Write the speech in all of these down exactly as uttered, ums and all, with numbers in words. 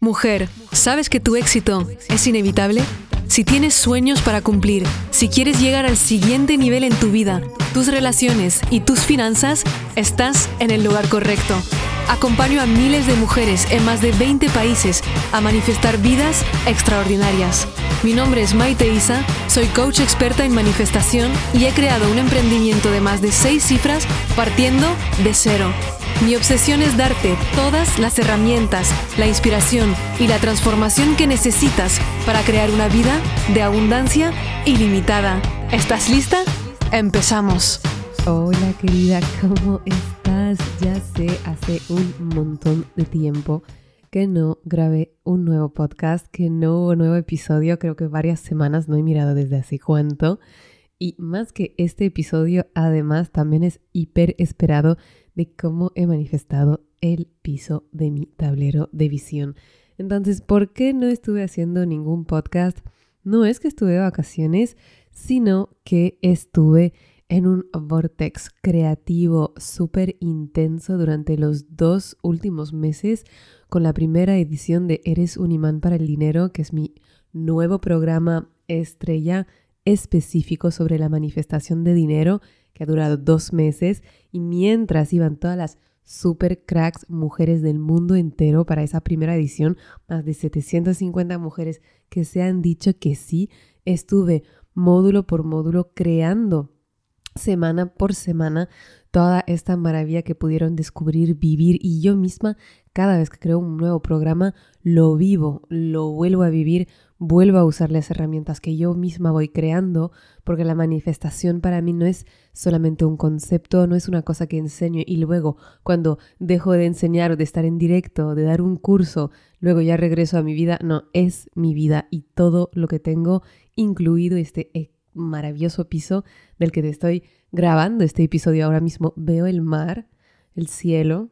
Mujer, ¿sabes que tu éxito es inevitable? Si tienes sueños para cumplir, si quieres llegar al siguiente nivel en tu vida, tus relaciones y tus finanzas, estás en el lugar correcto. Acompaño a miles de mujeres en más de veinte países a manifestar vidas extraordinarias. Mi nombre es Maite Isa, soy coach experta en manifestación y he creado un emprendimiento de más de seis cifras partiendo de cero. Mi obsesión es darte todas las herramientas, la inspiración y la transformación que necesitas para crear una vida de abundancia ilimitada. ¿Estás lista? ¡Empezamos! Hola querida, ¿cómo estás? Ya sé, hace un montón de tiempo que no grabé un nuevo podcast, que no hubo nuevo episodio, creo que varias semanas, no he mirado desde hace cuánto. Y más que este episodio, además, también es hiper esperado de cómo he manifestado el piso de mi tablero de visión. Entonces, ¿por qué no estuve haciendo ningún podcast? No es que estuve de vacaciones, sino que estuve en un vortex creativo súper intenso durante los dos últimos meses con la primera edición de Eres un imán para el dinero, que es mi nuevo programa estrella específico sobre la manifestación de dinero, que ha durado dos meses, y mientras iban todas las super cracks mujeres del mundo entero para esa primera edición, más de setecientas cincuenta mujeres que se han dicho que sí, estuve módulo por módulo creando semana por semana toda esta maravilla que pudieron descubrir, vivir, y yo misma cada vez que creo un nuevo programa lo vivo, lo vuelvo a vivir, vuelvo a usar las herramientas que yo misma voy creando, porque la manifestación para mí no es solamente un concepto, no es una cosa que enseño y luego cuando dejo de enseñar o de estar en directo, de dar un curso, luego ya regreso a mi vida. No, es mi vida y todo lo que tengo, incluido este maravilloso piso del que te estoy grabando este episodio ahora mismo. Veo el mar, el cielo,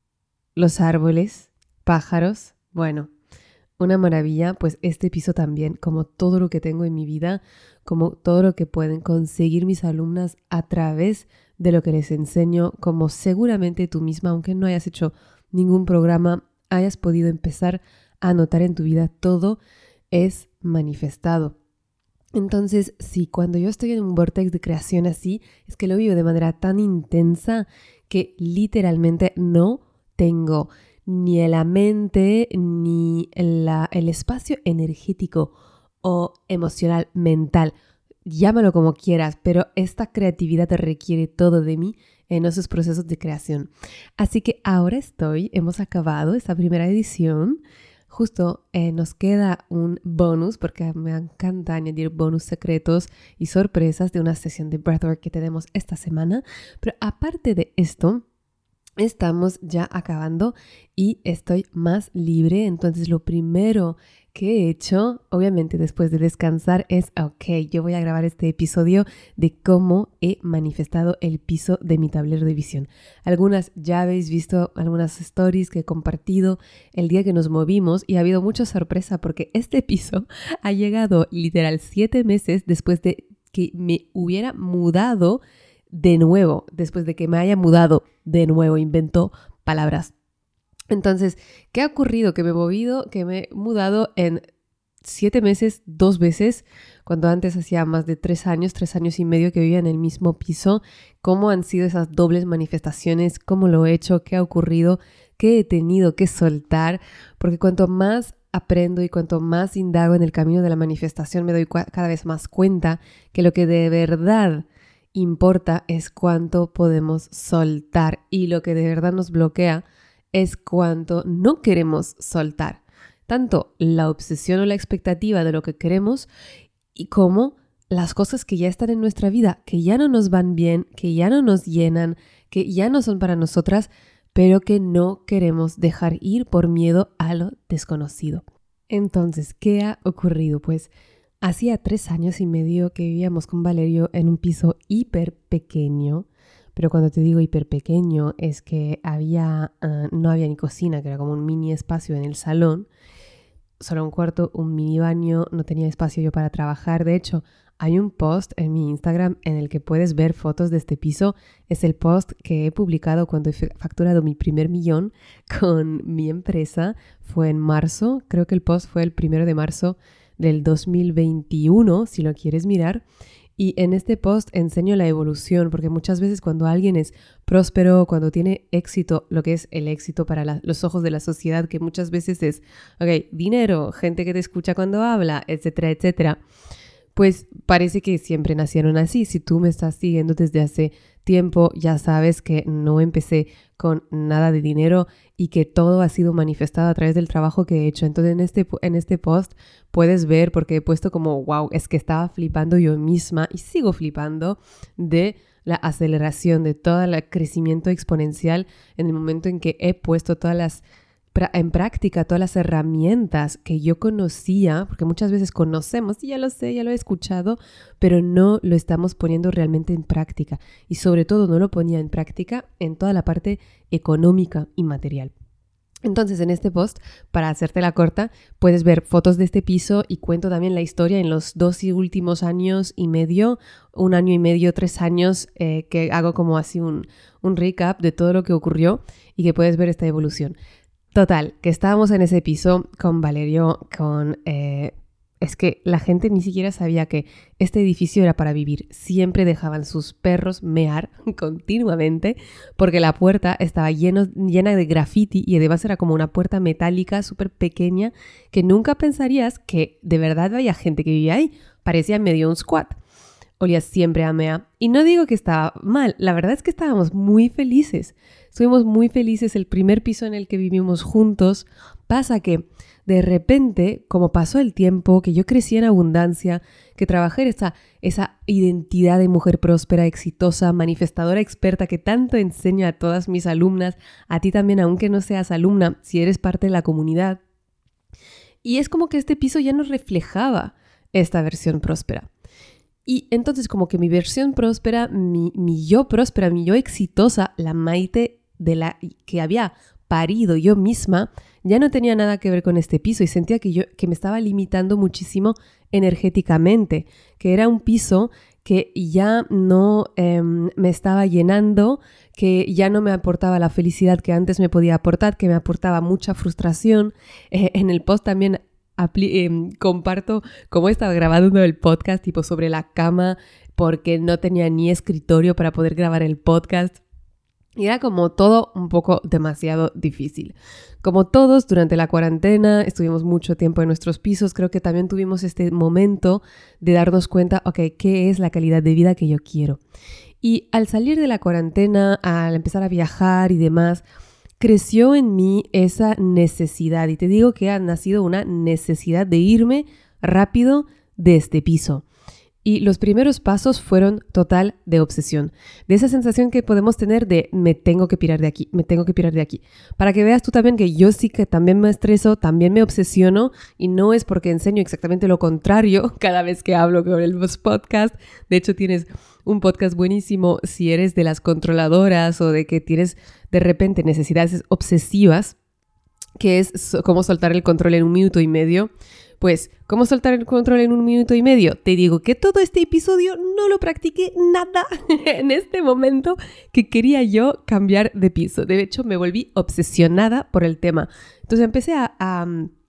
los árboles, pájaros, bueno, una maravilla. Pues este piso también, como todo lo que tengo en mi vida, como todo lo que pueden conseguir mis alumnas a través de lo que les enseño, como seguramente tú misma, aunque no hayas hecho ningún programa, hayas podido empezar a notar en tu vida, todo es manifestado. Entonces, sí, cuando yo estoy en un vortex de creación así, es que lo vivo de manera tan intensa que literalmente no tengo ni la mente ni la, el espacio energético o emocional, mental, llámalo como quieras, pero esta creatividad te requiere todo de mí en esos procesos de creación. Así que ahora estoy, hemos acabado esta primera edición. Justo eh, nos queda un bonus, porque me encanta añadir bonus secretos y sorpresas de una sesión de breathwork que tenemos esta semana. Pero aparte de esto, estamos ya acabando y estoy más libre. Entonces lo primero que he hecho, obviamente después de descansar, es ok, yo voy a grabar este episodio de cómo he manifestado el piso de mi tablero de visión. Algunas ya habéis visto algunas stories que he compartido el día que nos movimos y ha habido mucha sorpresa porque este piso ha llegado literal siete meses después de que me hubiera mudado de nuevo, después de que me haya mudado de nuevo, inventó palabras. Entonces, ¿qué ha ocurrido? Que me he movido, que me he mudado en siete meses, dos veces, cuando antes hacía más de tres años, tres años y medio que vivía en el mismo piso. ¿Cómo han sido esas dobles manifestaciones? ¿Cómo lo he hecho? ¿Qué ha ocurrido? ¿Qué he tenido que soltar? Porque cuanto más aprendo y cuanto más indago en el camino de la manifestación, me doy cada vez más cuenta que lo que de verdad importa es cuánto podemos soltar, y lo que de verdad nos bloquea es cuánto no queremos soltar, tanto la obsesión o la expectativa de lo que queremos y como las cosas que ya están en nuestra vida, que ya no nos van bien, que ya no nos llenan, que ya no son para nosotras, pero que no queremos dejar ir por miedo a lo desconocido. Entonces, ¿qué ha ocurrido? Pues hacía tres años y medio que vivíamos con Valerio en un piso hiper pequeño, pero cuando te digo hiper pequeño es que había, uh, no había ni cocina, que era como un mini espacio en el salón, solo un cuarto, un mini baño, no tenía espacio yo para trabajar. De hecho, hay un post en mi Instagram en el que puedes ver fotos de este piso. Es el post que he publicado cuando he facturado mi primer millón con mi empresa. Fue en marzo, creo que el post fue el primero de marzo del dos mil veintiuno, si lo quieres mirar. Y en este post enseño la evolución, porque muchas veces cuando alguien es próspero, cuando tiene éxito, lo que es el éxito para la, los ojos de la sociedad, que muchas veces es, ok, dinero, gente que te escucha cuando habla, etcétera, etcétera, pues parece que siempre nacieron así. Si tú me estás siguiendo desde hace tiempo, ya sabes que no empecé con nada de dinero y que todo ha sido manifestado a través del trabajo que he hecho. Entonces en este, en este post puedes ver, porque he puesto como, wow, es que estaba flipando yo misma y sigo flipando de la aceleración, de todo el crecimiento exponencial en el momento en que he puesto todas las en práctica todas las herramientas que yo conocía, porque muchas veces conocemos, y ya lo sé, ya lo he escuchado, pero no lo estamos poniendo realmente en práctica. Y sobre todo no lo ponía en práctica en toda la parte económica y material. Entonces en este post, para hacértela corta, puedes ver fotos de este piso y cuento también la historia en los dos últimos años y medio, un año y medio, tres años, eh, que hago como así un, un recap de todo lo que ocurrió y que puedes ver esta evolución. Total, que estábamos en ese piso con Valerio, con... Eh, es que la gente ni siquiera sabía que este edificio era para vivir. Siempre dejaban sus perros mear continuamente porque la puerta estaba lleno, llena de graffiti y además era como una puerta metálica súper pequeña que nunca pensarías que de verdad había gente que vivía ahí. Parecía medio un squat. Olía siempre a mea. Y no digo que estaba mal, la verdad es que estábamos muy felices. Estuvimos muy felices el primer piso en el que vivimos juntos. Pasa que de repente, como pasó el tiempo, que yo crecí en abundancia, que trabajé en esa, esa identidad de mujer próspera, exitosa, manifestadora experta que tanto enseño a todas mis alumnas, a ti también, aunque no seas alumna, si eres parte de la comunidad. Y es como que este piso ya nos reflejaba esta versión próspera. Y entonces como que mi versión próspera, mi, mi yo próspera, mi yo exitosa, la Maite de la que había parido yo misma, ya no tenía nada que ver con este piso y sentía que yo que me estaba limitando muchísimo energéticamente, que era un piso que ya no eh, me estaba llenando, que ya no me aportaba la felicidad que antes me podía aportar, que me aportaba mucha frustración. Eh, en el post también apli- eh, comparto cómo estaba grabando el podcast, tipo sobre la cama, porque no tenía ni escritorio para poder grabar el podcast. Y era como todo un poco demasiado difícil. Como todos, durante la cuarentena estuvimos mucho tiempo en nuestros pisos. Creo que también tuvimos este momento de darnos cuenta, ok, ¿qué es la calidad de vida que yo quiero? Y al salir de la cuarentena, al empezar a viajar y demás, creció en mí esa necesidad. Y te digo que ha nacido una necesidad de irme rápido de este piso. Y los primeros pasos fueron total de obsesión, de esa sensación que podemos tener de me tengo que pirar de aquí, me tengo que pirar de aquí. Para que veas tú también que yo sí que también me estreso, también me obsesiono y no es porque enseño exactamente lo contrario cada vez que hablo con el podcast. De hecho tienes un podcast buenísimo si eres de las controladoras o de que tienes de repente necesidades obsesivas, que es cómo soltar el control en un minuto y medio. Pues, ¿cómo soltar el control en un minuto y medio? Te digo que todo este episodio no lo practiqué nada en este momento que quería yo cambiar de piso. De hecho, me volví obsesionada por el tema. Entonces empecé a, a,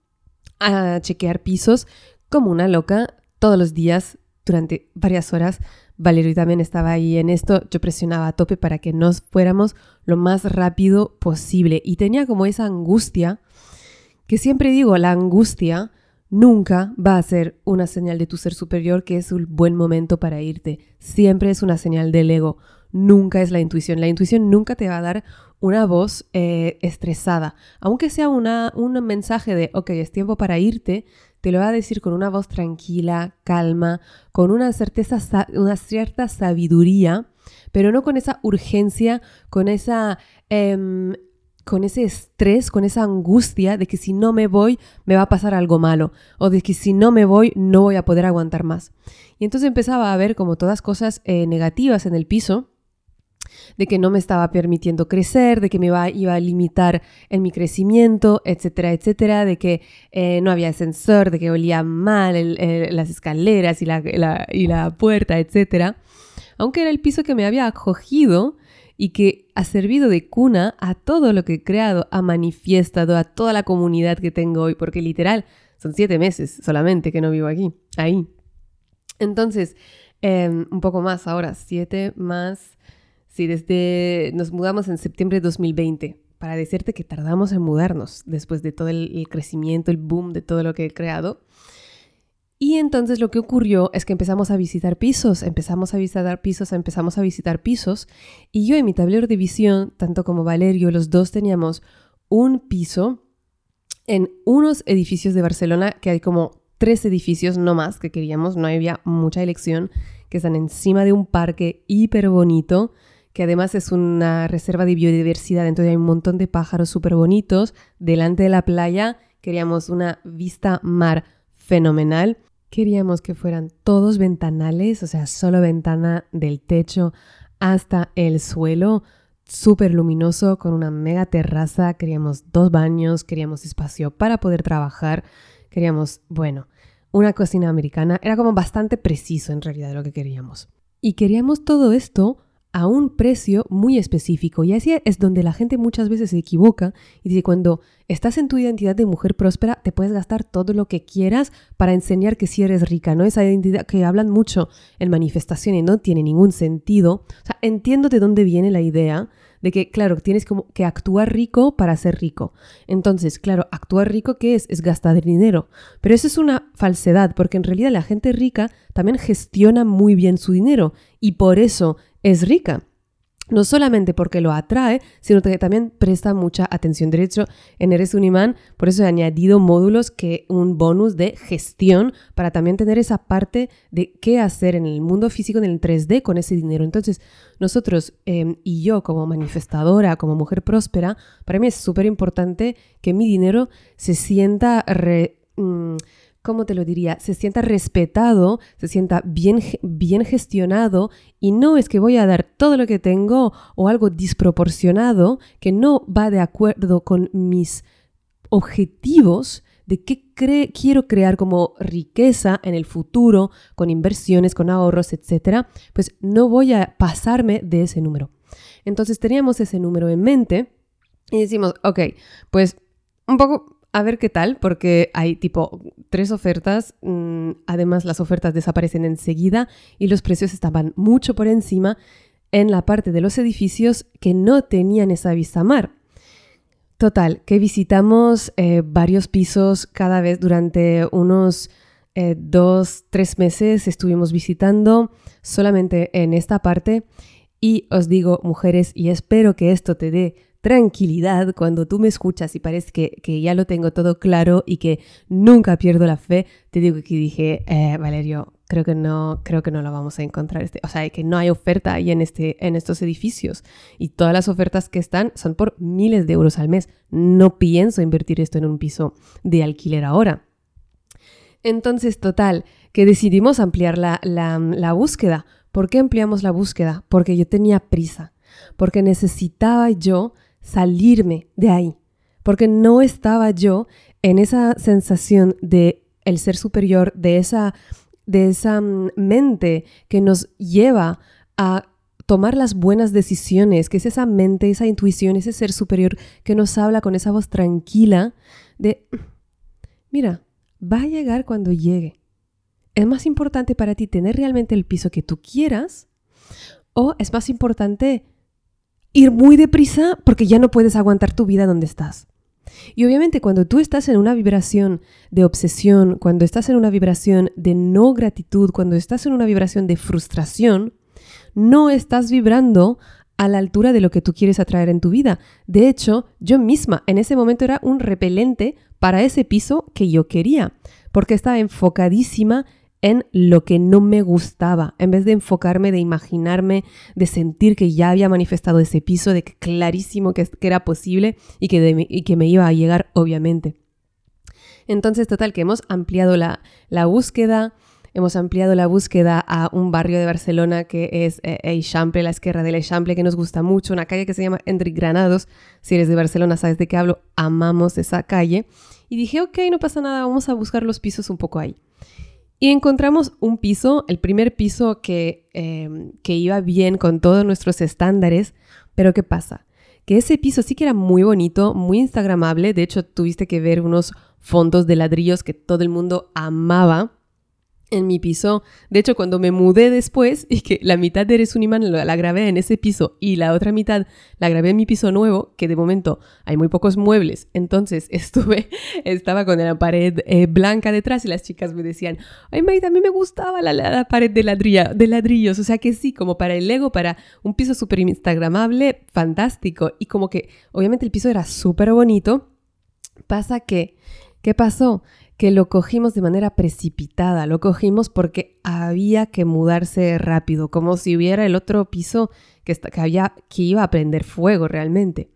a chequear pisos como una loca todos los días durante varias horas. Valerio también estaba ahí en esto. Yo presionaba a tope para que nos fuéramos lo más rápido posible. Y tenía como esa angustia, que siempre digo, la angustia nunca va a ser una señal de tu ser superior que es un buen momento para irte. Siempre es una señal del ego. Nunca es la intuición. La intuición nunca te va a dar una voz eh, estresada. Aunque sea una, un mensaje de, ok, es tiempo para irte, te lo va a decir con una voz tranquila, calma, con una certeza, una cierta sabiduría, pero no con esa urgencia, con esa... Eh, con ese estrés, con esa angustia de que si no me voy me va a pasar algo malo o de que si no me voy no voy a poder aguantar más. Y entonces empezaba a ver como todas cosas eh, negativas en el piso de que no me estaba permitiendo crecer, de que me iba, iba a limitar en mi crecimiento, etcétera, etcétera, de que eh, no había ascensor, de que olía mal el, el, las escaleras y la, la, y la puerta, etcétera. Aunque era el piso que me había acogido y que ha servido de cuna a todo lo que he creado, ha manifestado a toda la comunidad que tengo hoy, porque literal son siete meses solamente que no vivo aquí, ahí. Entonces, eh, un poco más ahora, siete más... Sí, desde nos mudamos en septiembre de dos mil veinte, para decirte que tardamos en mudarnos después de todo el, el crecimiento, el boom de todo lo que he creado. Y entonces lo que ocurrió es que empezamos a visitar pisos, empezamos a visitar pisos, empezamos a visitar pisos. Y yo en mi tablero de visión, tanto como Valerio, los dos teníamos un piso en unos edificios de Barcelona, que hay como tres edificios, no más, que queríamos, no había mucha elección, que están encima de un parque hiper bonito, que además es una reserva de biodiversidad, entonces hay un montón de pájaros súper bonitos. Delante de la playa queríamos una vista mar fenomenal. Queríamos que fueran todos ventanales, o sea, solo ventana del techo hasta el suelo, súper luminoso, con una mega terraza. Queríamos dos baños, queríamos espacio para poder trabajar, queríamos, bueno, una cocina americana. Era como bastante preciso en realidad lo que queríamos. Y queríamos todo esto a un precio muy específico. Y así es donde la gente muchas veces se equivoca y dice, cuando estás en tu identidad de mujer próspera, te puedes gastar todo lo que quieras para enseñar que sí eres rica, ¿no? Esa identidad que hablan mucho en manifestación y no tiene ningún sentido. O sea, entiendo de dónde viene la idea de que, claro, tienes como que actuar rico para ser rico. Entonces, claro, actuar rico, ¿qué es? Es gastar dinero. Pero eso es una falsedad, porque en realidad la gente rica también gestiona muy bien su dinero y por eso es rica. No solamente porque lo atrae, sino que también presta mucha atención. De hecho, en Eres un Imán, por eso he añadido módulos, que un bonus de gestión, para también tener esa parte de qué hacer en el mundo físico, en el tres D, con ese dinero. Entonces, nosotros eh, y yo como manifestadora, como mujer próspera, para mí es súper importante que mi dinero se sienta... Re, mmm, ¿Cómo te lo diría? Se sienta respetado, se sienta bien, bien gestionado, y no es que voy a dar todo lo que tengo o algo desproporcionado que no va de acuerdo con mis objetivos de qué cre- quiero crear como riqueza en el futuro, con inversiones, con ahorros, etcétera. Pues no voy a pasarme de ese número. Entonces teníamos ese número en mente y decimos, ok, pues un poco... a ver qué tal, porque hay tipo tres ofertas. Además, las ofertas desaparecen enseguida y los precios estaban mucho por encima en la parte de los edificios que no tenían esa vista mar. Total, que visitamos eh, varios pisos cada vez durante unos eh, dos, tres meses. Estuvimos visitando solamente en esta parte y os digo, mujeres, y espero que esto te dé tranquilidad cuando tú me escuchas y parece que, que ya lo tengo todo claro y que nunca pierdo la fe. Te digo que dije, eh, Valerio, creo que no, creo que no lo vamos a encontrar. Este, o sea, que no hay oferta ahí en, este, en estos edificios. Y todas las ofertas que están son por miles de euros al mes. No pienso invertir esto en un piso de alquiler ahora. Entonces, total, que decidimos ampliar la, la, la búsqueda. ¿Por qué ampliamos la búsqueda? Porque yo tenía prisa. Porque necesitaba yo salirme de ahí, porque no estaba yo en esa sensación de el ser superior, de esa, de esa mente que nos lleva a tomar las buenas decisiones, que es esa mente, esa intuición, ese ser superior que nos habla con esa voz tranquila de, mira, va a llegar cuando llegue. ¿Es más importante para ti tener realmente el piso que tú quieras o es más importante ir muy deprisa porque ya no puedes aguantar tu vida donde estás? Y obviamente cuando tú estás en una vibración de obsesión, cuando estás en una vibración de no gratitud, cuando estás en una vibración de frustración, no estás vibrando a la altura de lo que tú quieres atraer en tu vida. De hecho, yo misma en ese momento era un repelente para ese piso que yo quería, porque estaba enfocadísima en lo que no me gustaba, en vez de enfocarme, de imaginarme, de sentir que ya había manifestado ese piso, de que clarísimo que, que era posible y que, de, y que me iba a llegar, obviamente. Entonces, total, que hemos ampliado la, la búsqueda, hemos ampliado la búsqueda a un barrio de Barcelona que es eh, Eixample, la Esquerra del Eixample, que nos gusta mucho, una calle que se llama Enric Granados. Si eres de Barcelona sabes de qué hablo, amamos esa calle. Y dije, ok, no pasa nada, vamos a buscar los pisos un poco ahí. Y encontramos un piso, el primer piso que, eh, que iba bien con todos nuestros estándares, pero ¿qué pasa? Que ese piso sí que era muy bonito, muy instagramable, de hecho tuviste que ver unos fondos de ladrillos que todo el mundo amaba en mi piso. De hecho, cuando me mudé después y que la mitad de Eres un imán la, la grabé en ese piso y la otra mitad la grabé en mi piso nuevo, que de momento hay muy pocos muebles, entonces estuve, estaba con la pared eh, blanca detrás y las chicas me decían, ay Maida, a mí me gustaba la, la, la pared de, ladrilla, de ladrillos, o sea que sí, como para el Lego, para un piso súper instagramable, fantástico. Y como que obviamente el piso era súper bonito. Pasa que, ¿qué pasó? Que lo cogimos de manera precipitada, lo cogimos porque había que mudarse rápido, como si hubiera el otro piso que, está, que, había, que iba a prender fuego realmente.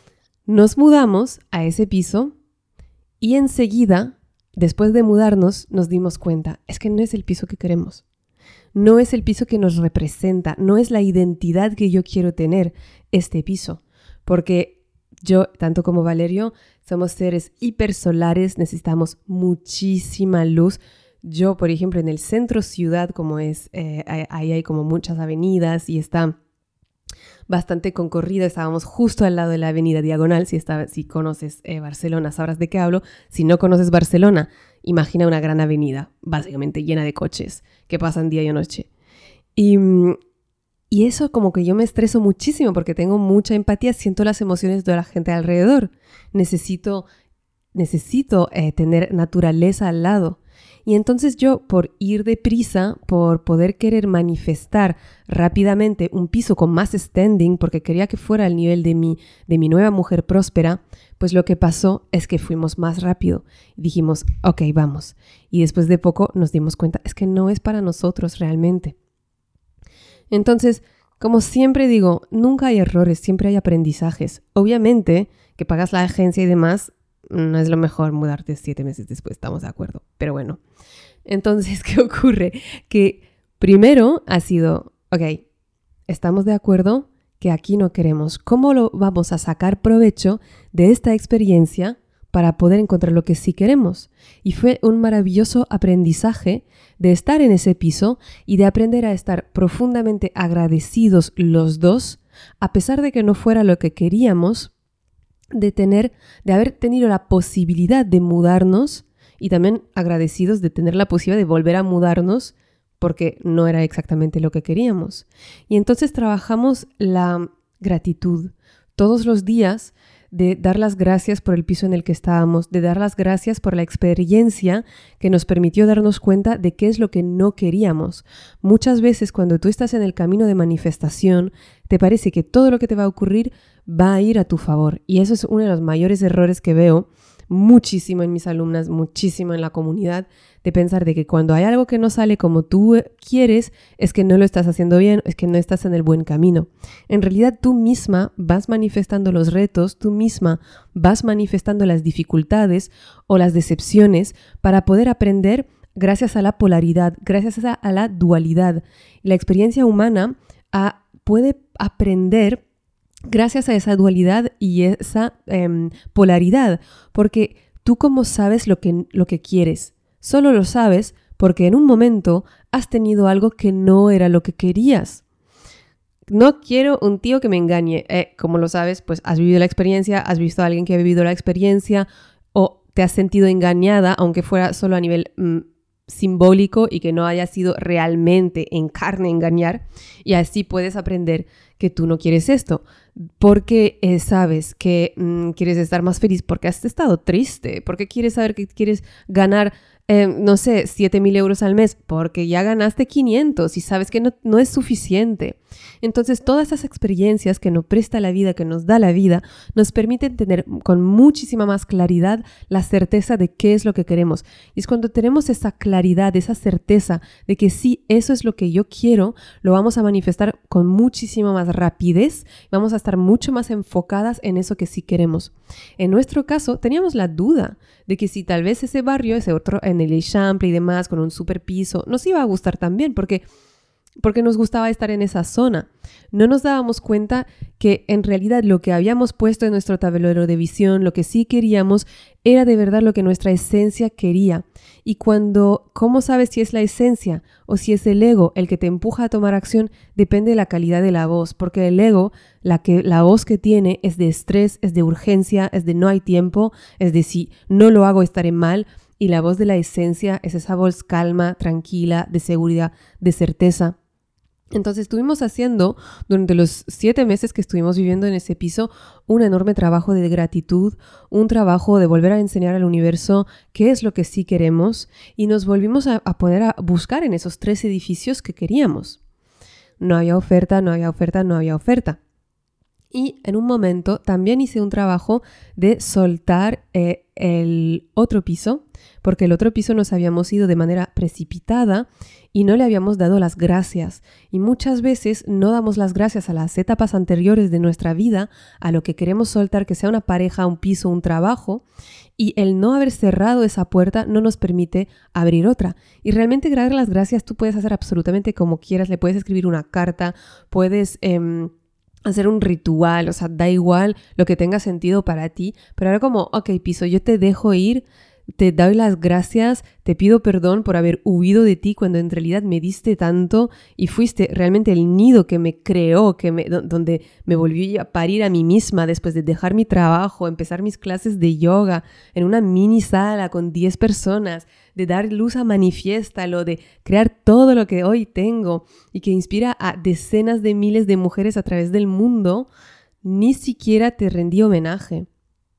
Nos mudamos a ese piso y enseguida, después de mudarnos, nos dimos cuenta, es que no es el piso que queremos, no es el piso que nos representa, no es la identidad que yo quiero tener este piso, porque yo, tanto como Valerio, somos seres hipersolares, necesitamos muchísima luz. Yo, por ejemplo, en el centro ciudad, como es, eh, ahí hay como muchas avenidas y está bastante concurrida. Estábamos justo al lado de la avenida Diagonal, si, está, si conoces eh, Barcelona, sabrás de qué hablo. Si no conoces Barcelona, imagina una gran avenida, básicamente llena de coches que pasan día y noche. Y... Y eso como que yo me estreso muchísimo porque tengo mucha empatía, siento las emociones de la gente alrededor. Necesito, necesito eh, tener naturaleza al lado. Y entonces yo, por ir deprisa, por poder querer manifestar rápidamente un piso con más standing, porque quería que fuera al nivel de mi, de mi nueva mujer próspera, pues lo que pasó es que fuimos más rápido. Dijimos, ok, vamos. Y después de poco nos dimos cuenta, es que no es para nosotros realmente. Entonces, como siempre digo, nunca hay errores, siempre hay aprendizajes. Obviamente, que pagas la agencia y demás, no es lo mejor mudarte siete meses después, estamos de acuerdo. Pero bueno, entonces, ¿qué ocurre? Que primero ha sido, ok, estamos de acuerdo que aquí no queremos. ¿Cómo lo vamos a sacar provecho de esta experiencia para poder encontrar lo que sí queremos? Y fue un maravilloso aprendizaje de estar en ese piso y de aprender a estar profundamente agradecidos los dos, a pesar de que no fuera lo que queríamos, de tener, de haber tenido la posibilidad de mudarnos y también agradecidos de tener la posibilidad de volver a mudarnos porque no era exactamente lo que queríamos. Y entonces trabajamos la gratitud todos los días, de dar las gracias por el piso en el que estábamos, de dar las gracias por la experiencia que nos permitió darnos cuenta de qué es lo que no queríamos. Muchas veces cuando tú estás en el camino de manifestación, te parece que todo lo que te va a ocurrir va a ir a tu favor. Y eso es uno de los mayores errores que veo muchísimo en mis alumnas, muchísimo en la comunidad, de pensar de que cuando hay algo que no sale como tú quieres, es que no lo estás haciendo bien, es que no estás en el buen camino. En realidad tú misma vas manifestando los retos, tú misma vas manifestando las dificultades o las decepciones para poder aprender gracias a la polaridad, gracias a, a la dualidad. La experiencia humana a, puede aprender gracias a esa dualidad y esa eh, polaridad, porque tú como sabes lo que, lo que quieres, solo lo sabes porque en un momento has tenido algo que no era lo que querías. No quiero un tío que me engañe. Eh, como lo sabes, pues has vivido la experiencia, has visto a alguien que ha vivido la experiencia o te has sentido engañada, aunque fuera solo a nivel mm, simbólico y que no haya sido realmente en carne engañar, y así puedes aprender que tú no quieres esto, porque eh, sabes que mm, quieres estar más feliz porque has estado triste, porque quieres saber que quieres ganar, eh, no sé, siete mil euros al mes, porque ya ganaste quinientos y sabes que no, no es suficiente. Entonces, todas esas experiencias que nos presta la vida, que nos da la vida, nos permiten tener con muchísima más claridad la certeza de qué es lo que queremos. Y es cuando tenemos esa claridad, esa certeza de que sí, eso es lo que yo quiero, lo vamos a manifestar con muchísima más rapidez, vamos a estar estar mucho más enfocadas en eso que sí queremos. En nuestro caso, teníamos la duda de que si tal vez ese barrio, ese otro en el Eixample y demás, con un super piso, nos iba a gustar también, porque, porque nos gustaba estar en esa zona. No nos dábamos cuenta que en realidad lo que habíamos puesto en nuestro tablero de visión, lo que sí queríamos, era de verdad lo que nuestra esencia quería. Y cuando, ¿cómo sabes si es la esencia o si es el ego el que te empuja a tomar acción? Depende de la calidad de la voz, porque el ego, la, que, la voz que tiene es de estrés, es de urgencia, es de no hay tiempo, es de si no lo hago estaré mal. Y la voz de la esencia es esa voz calma, tranquila, de seguridad, de certeza. Entonces estuvimos haciendo, durante los siete meses que estuvimos viviendo en ese piso, un enorme trabajo de gratitud, un trabajo de volver a enseñar al universo qué es lo que sí queremos y nos volvimos a, a poder a buscar en esos tres edificios que queríamos. No había oferta, no había oferta, no había oferta. Y en un momento también hice un trabajo de soltar eh, el otro piso, porque el otro piso nos habíamos ido de manera precipitada y no le habíamos dado las gracias. Y muchas veces no damos las gracias a las etapas anteriores de nuestra vida, a lo que queremos soltar, que sea una pareja, un piso, un trabajo, y el no haber cerrado esa puerta no nos permite abrir otra. Y realmente dar las gracias tú puedes hacer absolutamente como quieras, le puedes escribir una carta, puedes... Eh, hacer un ritual, o sea, da igual lo que tenga sentido para ti, pero ahora como, ok, piso, yo te dejo ir, te doy las gracias, te pido perdón por haber huido de ti cuando en realidad me diste tanto y fuiste realmente el nido que me creó, que me, donde me volví a parir a mí misma después de dejar mi trabajo, empezar mis clases de yoga en una mini sala con diez personas, de dar luz a Manifiéstalo, de crear todo lo que hoy tengo y que inspira a decenas de miles de mujeres a través del mundo, ni siquiera te rendí homenaje.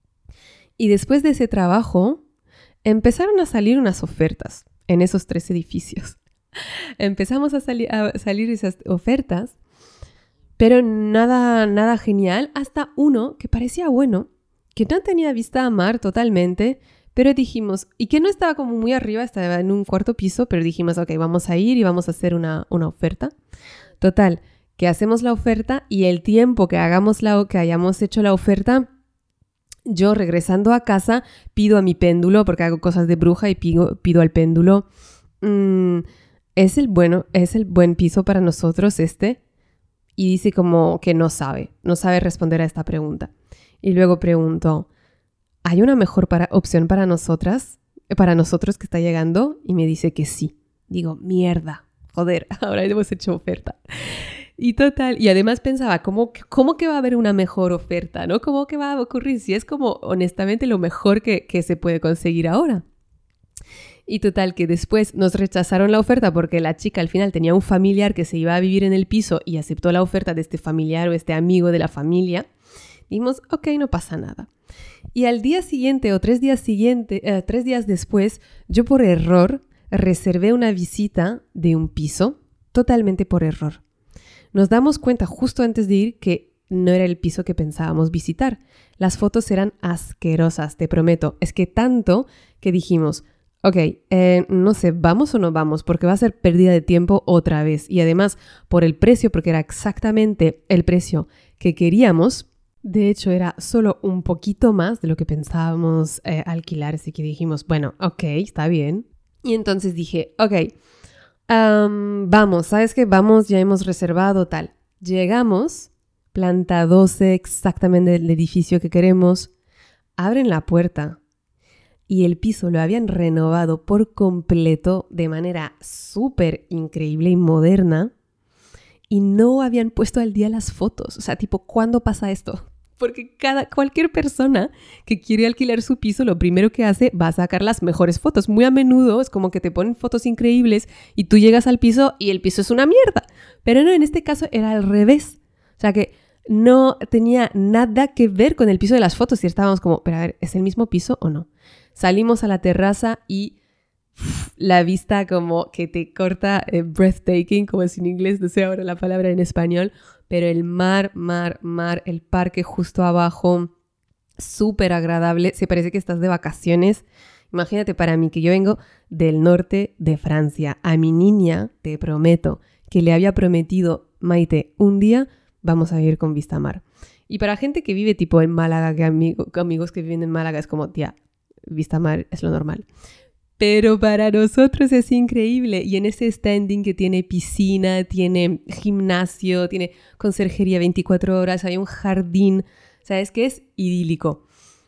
Y después de ese trabajo, empezaron a salir unas ofertas en esos tres edificios. Empezamos a, sali- a salir esas ofertas, pero nada, nada genial, hasta uno que parecía bueno, que no tenía vista a mar totalmente, pero dijimos, y que no estaba como muy arriba, estaba en un cuarto piso, pero dijimos, ok, vamos a ir y vamos a hacer una, una oferta. Total, que hacemos la oferta y el tiempo que, hagamos la, que hayamos hecho la oferta, yo regresando a casa pido a mi péndulo, porque hago cosas de bruja y pido, pido al péndulo, mmm, ¿es el, bueno, ¿es el buen piso para nosotros este? Y dice como que no sabe, no sabe responder a esta pregunta. Y luego pregunto, ¿hay una mejor para, opción para nosotras, para nosotros que está llegando? Y me dice que sí. Digo, mierda, joder, ahora hemos hecho oferta. Y total, y además pensaba, ¿cómo, ¿cómo que va a haber una mejor oferta? ¿No? ¿Cómo que va a ocurrir? Si es como, honestamente, lo mejor que, que se puede conseguir ahora. Y total, que después nos rechazaron la oferta porque la chica al final tenía un familiar que se iba a vivir en el piso y aceptó la oferta de este familiar o este amigo de la familia. Dijimos, ok, no pasa nada. Y al día siguiente o tres días, siguiente, eh, tres días después, yo por error reservé una visita de un piso, totalmente por error. Nos damos cuenta justo antes de ir que no era el piso que pensábamos visitar. Las fotos eran asquerosas, te prometo. Es que tanto que dijimos, ok, eh, no sé, ¿vamos o no vamos? Porque va a ser pérdida de tiempo otra vez. Y además, por el precio, porque era exactamente el precio que queríamos. De hecho, era solo un poquito más de lo que pensábamos eh, alquilar. Así que dijimos, bueno, ok, está bien. Y entonces dije, ok, Um, vamos, ¿sabes qué? Vamos, ya hemos reservado tal. Llegamos, planta doce, exactamente el edificio que queremos. Abren la puerta y el piso lo habían renovado por completo de manera súper increíble y moderna y no habían puesto al día las fotos. O sea, tipo, ¿cuándo pasa esto? Porque cada, cualquier persona que quiere alquilar su piso, lo primero que hace va a sacar las mejores fotos. Muy a menudo es como que te ponen fotos increíbles y tú llegas al piso y el piso es una mierda. Pero no, en este caso era al revés. O sea que no tenía nada que ver con el piso de las fotos y estábamos como, pero a ver, ¿es el mismo piso o no? Salimos a la terraza y uff, la vista como que te corta, eh, breathtaking, como es en inglés, no sé ahora la palabra en español, pero el mar, mar, mar, el parque justo abajo, súper agradable, se parece que estás de vacaciones. Imagínate para mí que yo vengo del norte de Francia. A mi niña, te prometo, que le había prometido, Maite, un día vamos a ir con vista a mar. Y para gente que vive tipo en Málaga, que amigo, amigos que viven en Málaga, es como, tía, vista mar es lo normal. Pero para nosotros es increíble. Y en ese standing que tiene piscina, tiene gimnasio, tiene conserjería veinticuatro horas, hay un jardín, ¿sabes qué? Es idílico.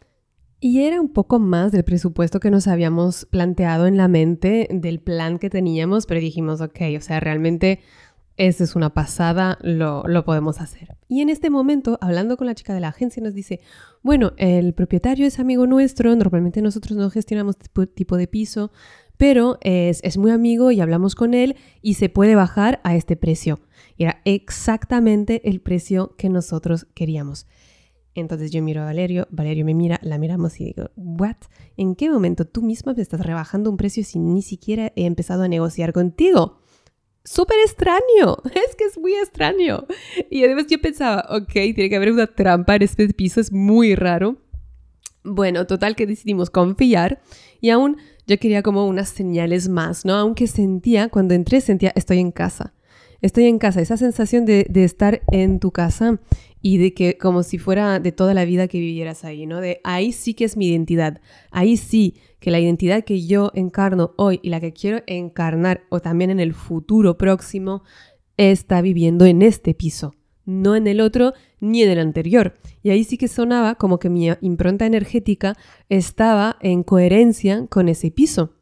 Y era un poco más del presupuesto que nos habíamos planteado en la mente, del plan que teníamos, pero dijimos, ok, o sea, realmente eso es una pasada, lo, lo podemos hacer. Y en este momento, hablando con la chica de la agencia, nos dice, bueno, el propietario es amigo nuestro, normalmente nosotros no gestionamos tipo, tipo de piso, pero es, es muy amigo y hablamos con él y se puede bajar a este precio. Y era exactamente el precio que nosotros queríamos. Entonces yo miro a Valerio, Valerio me mira, la miramos y digo, ¿what? ¿En qué momento tú misma me estás rebajando un precio si ni siquiera he empezado a negociar contigo? ¡Súper extraño! Es que es muy extraño. Y además yo pensaba, ok, tiene que haber una trampa en este piso, es muy raro. Bueno, total que decidimos confiar y aún yo quería como unas señales más, ¿no? Aunque sentía, cuando entré sentía, estoy en casa. Estoy en casa, esa sensación de, de estar en tu casa y de que como si fuera de toda la vida que vivieras ahí, ¿no? De ahí sí que es mi identidad, ahí sí que la identidad que yo encarno hoy y la que quiero encarnar o también en el futuro próximo está viviendo en este piso, no en el otro ni en el anterior. Y ahí sí que sonaba como que mi impronta energética estaba en coherencia con ese piso.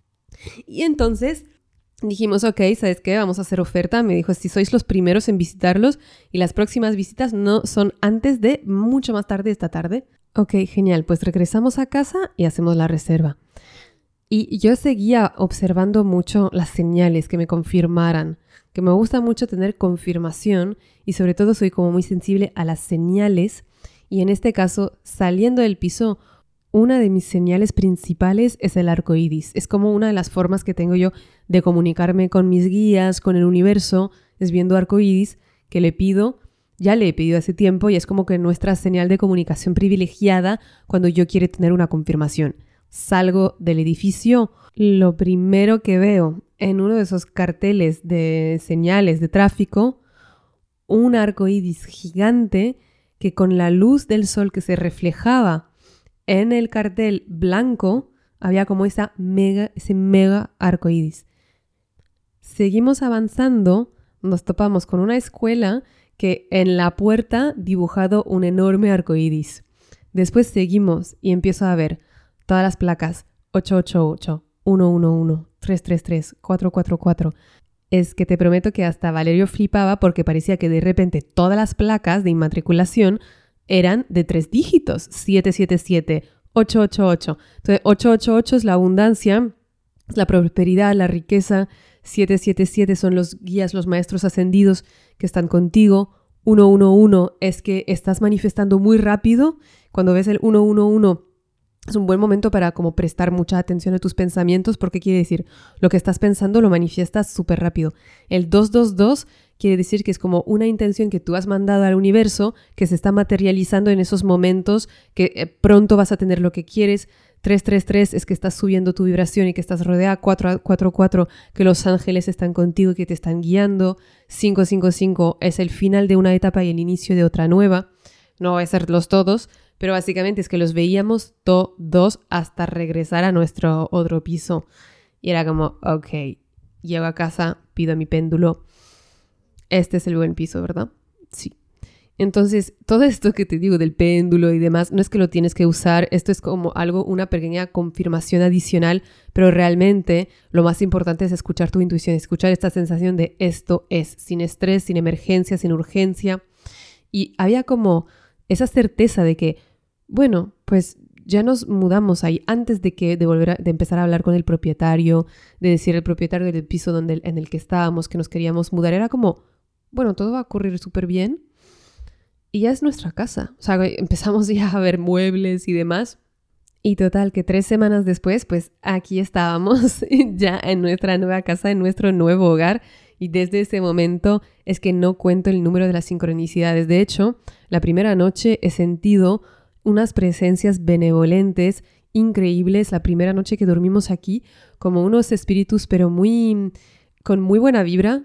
Y entonces dijimos, ok, ¿sabes qué? Vamos a hacer oferta. Me dijo, si sois los primeros en visitarlos y las próximas visitas no son antes de mucho más tarde esta tarde. Ok, genial. Pues regresamos a casa y hacemos la reserva. Y yo seguía observando mucho las señales que me confirmaran, que me gusta mucho tener confirmación y sobre todo soy como muy sensible a las señales. Y en este caso, saliendo del piso, una de mis señales principales es el arco iris. Es como una de las formas que tengo yo de comunicarme con mis guías, con el universo, es viendo arco iris, que le pido, ya le he pedido hace tiempo y es como que nuestra señal de comunicación privilegiada cuando yo quiero tener una confirmación. Salgo del edificio, lo primero que veo en uno de esos carteles de señales de tráfico, un arco iris gigante que con la luz del sol que se reflejaba en el cartel blanco había como esa mega, ese mega arco iris. Seguimos avanzando, nos topamos con una escuela que en la puerta dibujado un enorme arco iris. Después seguimos y empiezo a ver todas las placas ocho ocho ocho, uno uno uno, tres tres tres, cuatro cuatro cuatro. Es que te prometo que hasta Valerio flipaba porque parecía que de repente todas las placas de inmatriculación eran de tres dígitos, siete siete siete, ocho ocho ocho. Entonces, ocho ocho ocho es la abundancia, es la prosperidad, la riqueza. siete siete siete son los guías, los maestros ascendidos que están contigo. uno uno uno es que estás manifestando muy rápido. Cuando ves el uno uno uno es un buen momento para como prestar mucha atención a tus pensamientos porque quiere decir lo que estás pensando lo manifiestas súper rápido. El dos dos dos quiere decir que es como una intención que tú has mandado al universo que se está materializando en esos momentos que eh, pronto vas a tener lo que quieres. tres tres tres es que estás subiendo tu vibración y que estás rodeada. cuatro cuatro cuatro que los ángeles están contigo y que te están guiando. cinco cinco cinco es el final de una etapa y el inicio de otra nueva. No va a ser los todos, pero básicamente es que los veíamos todos hasta regresar a nuestro otro piso. Y era como, ok, llego a casa, pido mi péndulo. Este es el buen piso, ¿verdad? Sí. Entonces, todo esto que te digo del péndulo y demás, no es que lo tienes que usar, esto es como algo, una pequeña confirmación adicional, pero realmente lo más importante es escuchar tu intuición, escuchar esta sensación de esto es, sin estrés, sin emergencia, sin urgencia. Y había como esa certeza de que, bueno, pues ya nos mudamos ahí antes de que de volver a, de empezar a hablar con el propietario, de decir al propietario del piso donde, en el que estábamos, que nos queríamos mudar. Era como, bueno, todo va a ocurrir súper bien y ya es nuestra casa. O sea, empezamos ya a ver muebles y demás. Y total, que tres semanas después, pues aquí estábamos ya en nuestra nueva casa, en nuestro nuevo hogar. Y desde ese momento es que no cuento el número de las sincronicidades. De hecho, la primera noche he sentido unas presencias benevolentes, increíbles. La primera noche que dormimos aquí, como unos espíritus, pero muy con muy buena vibra.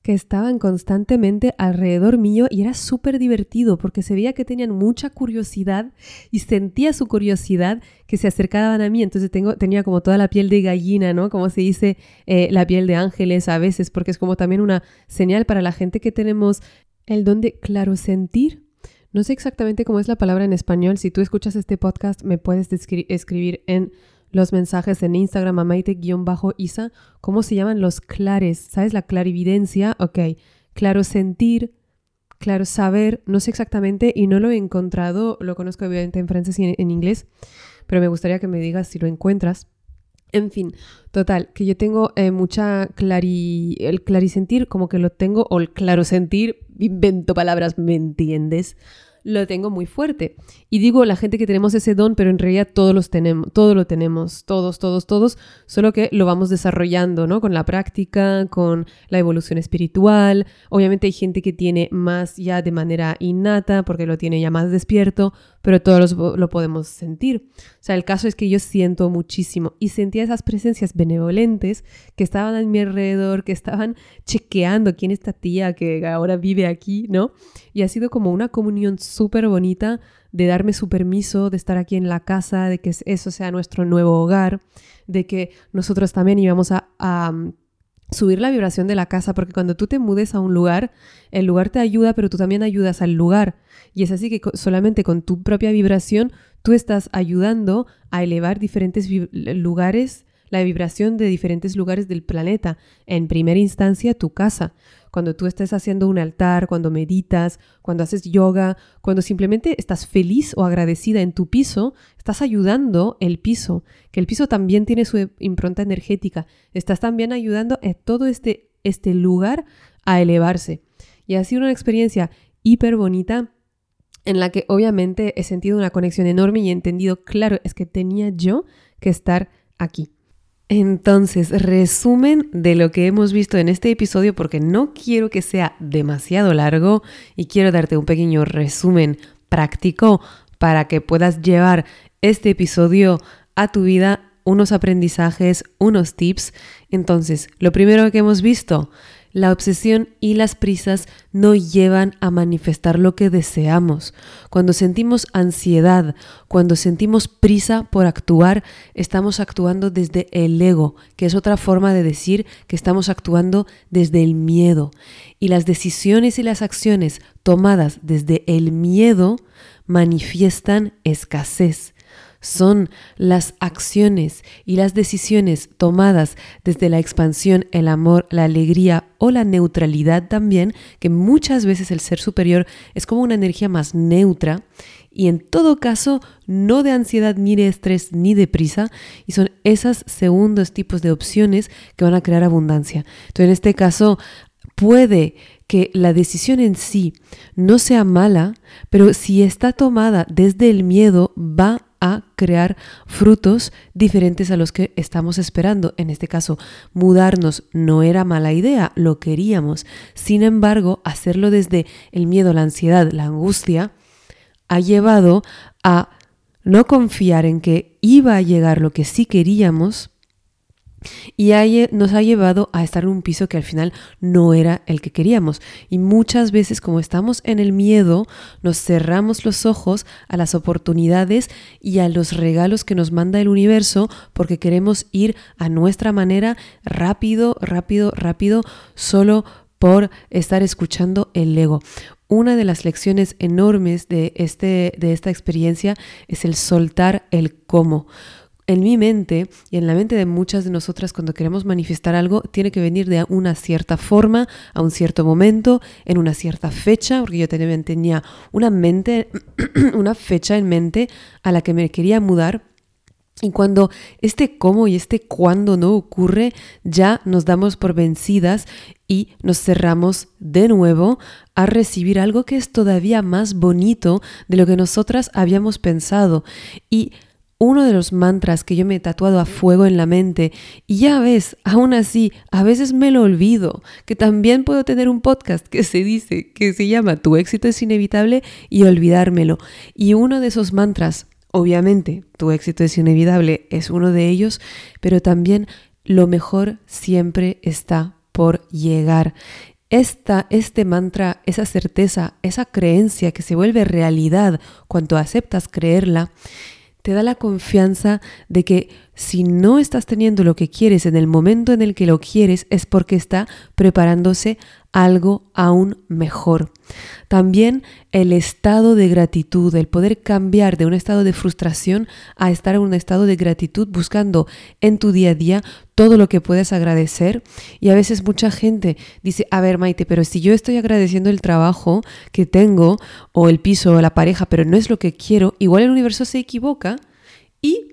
que estaban constantemente alrededor mío y era súper divertido porque se veía que tenían mucha curiosidad y sentía su curiosidad que se acercaban a mí. Entonces tengo, tenía como toda la piel de gallina, ¿no? Como se dice, eh, la piel de ángeles a veces, porque es como también una señal para la gente que tenemos el don de clarosentir. No sé exactamente cómo es la palabra en español. Si tú escuchas este podcast, me puedes descri- escribir en los mensajes en Instagram a maite-isa, ¿cómo se llaman los clares? ¿Sabes? La clarividencia, ok. Claro sentir, claro saber, no sé exactamente y no lo he encontrado, lo conozco obviamente en francés y en, en inglés, pero me gustaría que me digas si lo encuentras. En fin, total, que yo tengo eh, mucha clari... el clarisentir, como que lo tengo, o el clarosentir, invento palabras, ¿me entiendes? Lo tengo muy fuerte. Y digo la gente que tenemos ese don, pero en realidad todos los tenemos, todo lo tenemos, todos, todos, todos, solo que lo vamos desarrollando, ¿no? Con la práctica, con la evolución espiritual. Obviamente hay gente que tiene más ya de manera innata, porque lo tiene ya más despierto, pero todos los, lo podemos sentir. O sea, el caso es que yo siento muchísimo y sentía esas presencias benevolentes que estaban a mi alrededor, que estaban chequeando quién es esta tía que ahora vive aquí, ¿no? Y ha sido como una comunión súper bonita de darme su permiso de estar aquí en la casa, de que eso sea nuestro nuevo hogar, de que nosotros también íbamos a, a subir la vibración de la casa, porque cuando tú te mudes a un lugar, el lugar te ayuda, pero tú también ayudas al lugar. Y es así que solamente con tu propia vibración tú estás ayudando a elevar diferentes vib- lugares, la vibración de diferentes lugares del planeta. En primera instancia, tu casa. Cuando tú estés haciendo un altar, cuando meditas, cuando haces yoga, cuando simplemente estás feliz o agradecida en tu piso, estás ayudando el piso, que el piso también tiene su impronta energética. Estás también ayudando a todo este, este lugar a elevarse. Y ha sido una experiencia hiper bonita en la que obviamente he sentido una conexión enorme y he entendido, claro, es que tenía yo que estar aquí. Entonces, resumen de lo que hemos visto en este episodio, porque no quiero que sea demasiado largo y quiero darte un pequeño resumen práctico para que puedas llevar este episodio a tu vida, unos aprendizajes, unos tips. Entonces, lo primero que hemos visto, la obsesión y las prisas no llevan a manifestar lo que deseamos. Cuando sentimos ansiedad, cuando sentimos prisa por actuar, estamos actuando desde el ego, que es otra forma de decir que estamos actuando desde el miedo. Y las decisiones y las acciones tomadas desde el miedo manifiestan escasez. Son las acciones y las decisiones tomadas desde la expansión, el amor, la alegría o la neutralidad también, que muchas veces el ser superior es como una energía más neutra y en todo caso no de ansiedad ni de estrés ni de prisa, y son esos segundos tipos de opciones que van a crear abundancia. Entonces en este caso puede que la decisión en sí no sea mala, pero si está tomada desde el miedo va a crear frutos diferentes a los que estamos esperando. En este caso, mudarnos no era mala idea, lo queríamos. Sin embargo, hacerlo desde el miedo, la ansiedad, la angustia, ha llevado a no confiar en que iba a llegar lo que sí queríamos y nos ha llevado a estar en un piso que al final no era el que queríamos. Y muchas veces, como estamos en el miedo, nos cerramos los ojos a las oportunidades y a los regalos que nos manda el universo porque queremos ir a nuestra manera rápido, rápido, rápido, solo por estar escuchando el ego. Una de las lecciones enormes de, este, de esta experiencia es el soltar el cómo. En mi mente y en la mente de muchas de nosotras, cuando queremos manifestar algo, tiene que venir de una cierta forma, a un cierto momento, en una cierta fecha, porque yo tenía una mente, una fecha en mente a la que me quería mudar. Y cuando este cómo y este cuándo no ocurre, ya nos damos por vencidas y nos cerramos de nuevo a recibir algo que es todavía más bonito de lo que nosotras habíamos pensado. Y uno de los mantras que yo me he tatuado a fuego en la mente, y ya ves, aún así, a veces me lo olvido, que también puedo tener un podcast que se dice, que se llama Tu éxito es inevitable, y olvidármelo. Y uno de esos mantras, obviamente, tu éxito es inevitable, es uno de ellos, pero también lo mejor siempre está por llegar. Esta, este mantra, esa certeza, esa creencia que se vuelve realidad cuando aceptas creerla, te da la confianza de que si no estás teniendo lo que quieres en el momento en el que lo quieres es porque está preparándose algo aún mejor. También el estado de gratitud, el poder cambiar de un estado de frustración a estar en un estado de gratitud buscando en tu día a día todo lo que puedes agradecer. Y a veces mucha gente dice, a ver Maite, pero si yo estoy agradeciendo el trabajo que tengo o el piso o la pareja, pero no es lo que quiero, igual el universo se equivoca y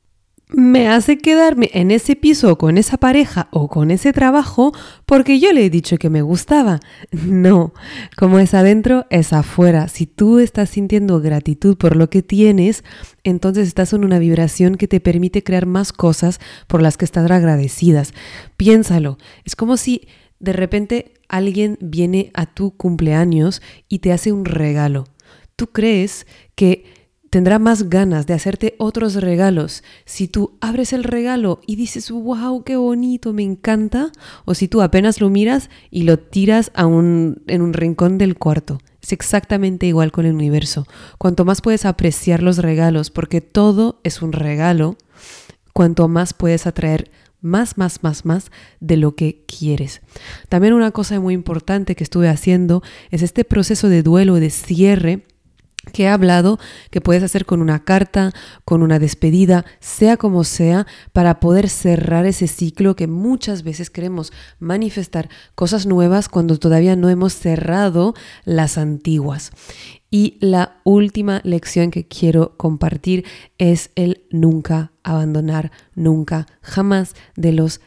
me hace quedarme en ese piso o con esa pareja o con ese trabajo porque yo le he dicho que me gustaba. No, como es adentro, es afuera. Si tú estás sintiendo gratitud por lo que tienes, entonces estás en una vibración que te permite crear más cosas por las que estar agradecidas. Piénsalo, es como si de repente alguien viene a tu cumpleaños y te hace un regalo. ¿Tú crees que tendrá más ganas de hacerte otros regalos si tú abres el regalo y dices, wow, qué bonito, me encanta? O si tú apenas lo miras y lo tiras a un, en un rincón del cuarto. Es exactamente igual con el universo. Cuanto más puedes apreciar los regalos, porque todo es un regalo, cuanto más puedes atraer más, más, más, más de lo que quieres. También una cosa muy importante que estuve haciendo es este proceso de duelo, de cierre, que he hablado, que puedes hacer con una carta, con una despedida, sea como sea, para poder cerrar ese ciclo que muchas veces queremos manifestar cosas nuevas cuando todavía no hemos cerrado las antiguas. Y la última lección que quiero compartir es el nunca abandonar, nunca, jamás de los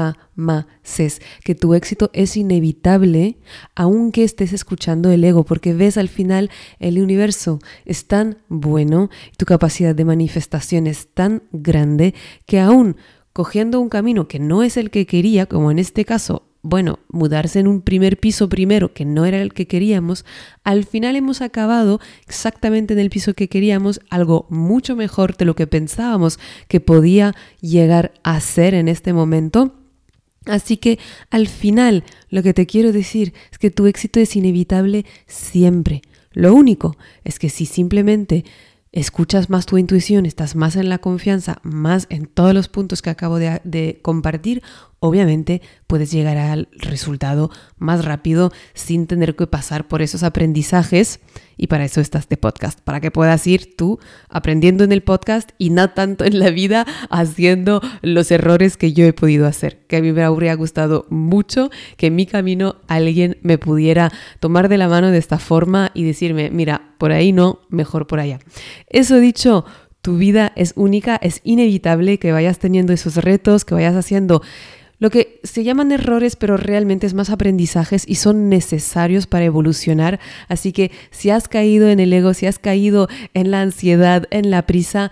jamases. Que tu éxito es inevitable aunque estés escuchando el ego, porque ves al final el universo es tan bueno, tu capacidad de manifestación es tan grande que aún cogiendo un camino que no es el que quería, como en este caso, bueno, mudarse en un primer piso primero, que no era el que queríamos, al final hemos acabado exactamente en el piso que queríamos, algo mucho mejor de lo que pensábamos que podía llegar a ser en este momento. Así que al final lo que te quiero decir es que tu éxito es inevitable siempre. Lo único es que si simplemente escuchas más tu intuición, estás más en la confianza, más en todos los puntos que acabo de, de compartir, obviamente puedes llegar al resultado más rápido sin tener que pasar por esos aprendizajes. Y para eso está este podcast, para que puedas ir tú aprendiendo en el podcast y no tanto en la vida haciendo los errores que yo he podido hacer. Que a mí me habría gustado mucho que en mi camino alguien me pudiera tomar de la mano de esta forma y decirme, mira, por ahí no, mejor por allá. Eso dicho, tu vida es única, es inevitable que vayas teniendo esos retos, que vayas haciendo lo que se llaman errores, pero realmente es más aprendizajes y son necesarios para evolucionar. Así que si has caído en el ego, si has caído en la ansiedad, en la prisa,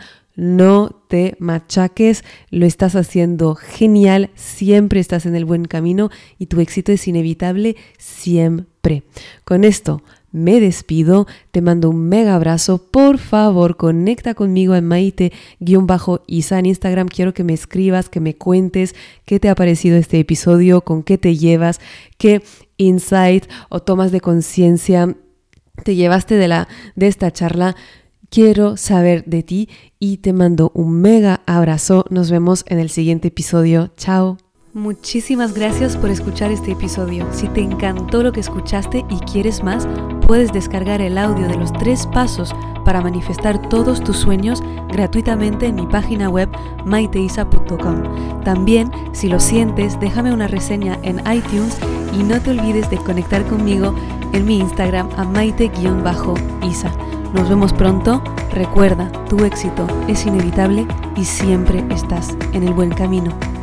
no te machaques, lo estás haciendo genial, siempre estás en el buen camino y tu éxito es inevitable siempre. Con esto me despido, te mando un mega abrazo. Por favor, conecta conmigo en Maite-Isa en Instagram. Quiero que me escribas, que me cuentes qué te ha parecido este episodio, con qué te llevas, qué insight o tomas de conciencia te llevaste de, la, de esta charla. Quiero saber de ti y te mando un mega abrazo. Nos vemos en el siguiente episodio. Chao. Muchísimas gracias por escuchar este episodio. Si te encantó lo que escuchaste y quieres más, puedes descargar el audio de los tres pasos para manifestar todos tus sueños gratuitamente en mi página web maiteisa punto com. También, si lo sientes, déjame una reseña en iTunes y no te olvides de conectar conmigo en mi Instagram a maite-isa. Nos vemos pronto. Recuerda, tu éxito es inevitable y siempre estás en el buen camino.